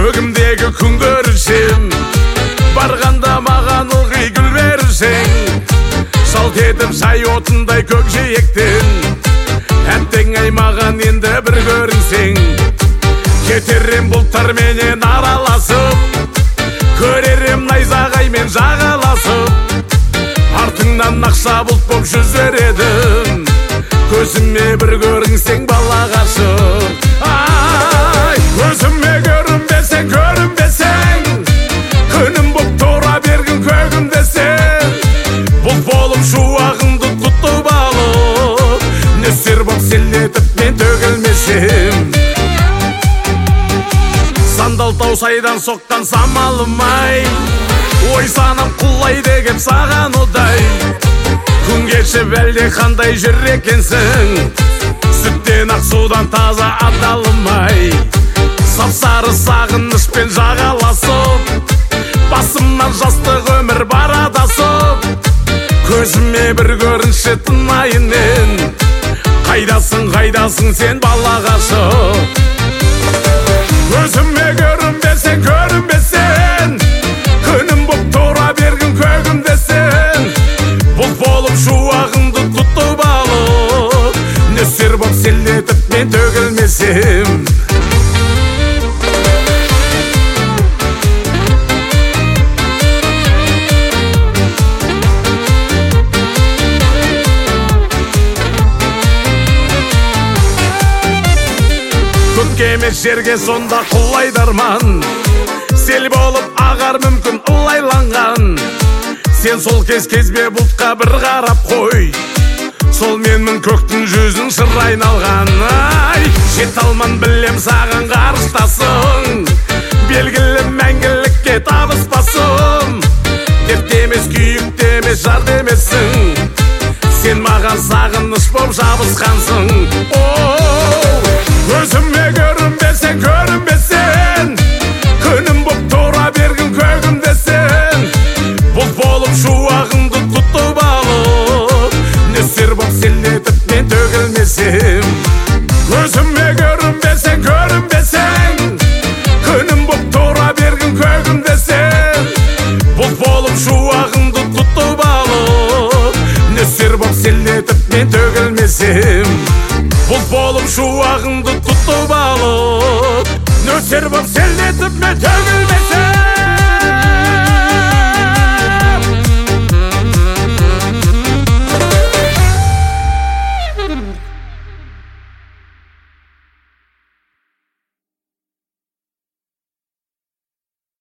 көгімдегі күн көрсем, барғанда маған ылғи гүл берсең, жалт етіп жай отындай көкжиектен, әттең ай маған енді бір көрінсең, кетерем бұлттарменен араласып, көререм найзағаймен жағаласып, артыңнан ақша бұлт боп жүзер едім, көзіме бір көрінсең бала ғашық. Ай, көзіме көрінбесең, күнім боп тұра бергін көгімдесең, бұлт болып шуағыңды тұтып алып, нөсер боп селетіп мен төгілмесем. Сандалтау сайдан соққан самалым-ай, ой санам құлайды кеп саған удай, күн кешіп әлде қандай жүр екенсің, сүттен ақ судан таза адалым-ай, сап-сары сағынышпен жағаласып, басымнан жастық өмір барадасып, көзіме бір көрінші тынайынен, қайдасың сен бала ғашық. Көзіме көрінбесең, күнім боп тұра бергін көгімдесең, бұлт болып шуағыңды тұтып алып, нөсер боп селетіп мен төгілмесем. Көкемес жерге сонда құлайды арман, сел болып ағар мүмкін ылайланған, сен сол кезбе бұлтқа бір қарап қой, сол менмін көктің жүзін шыр айналған. Ай, жет алман білем саған ғарыштасың, белгілі мәңгілікке табыспасым, дерт емес күйік емес жар демесің, сен маған сағыныш боп жабысқансың. Көзіме көрінбесең, күнім боп тұра бергін көгімдесең, бұлт болып шуағыңды тұтып алып, нөсер боп селетіп мен төгілмесем. Көзіме көрінбесең, күнім боп тұра бергін көгімдесең, бұлт болып шуағыңды тұтып алып, нөсер боп селетіп мен төгілмесем. Бұлт болып шуағыңды тұтып алып, нөсер боп селетіп мен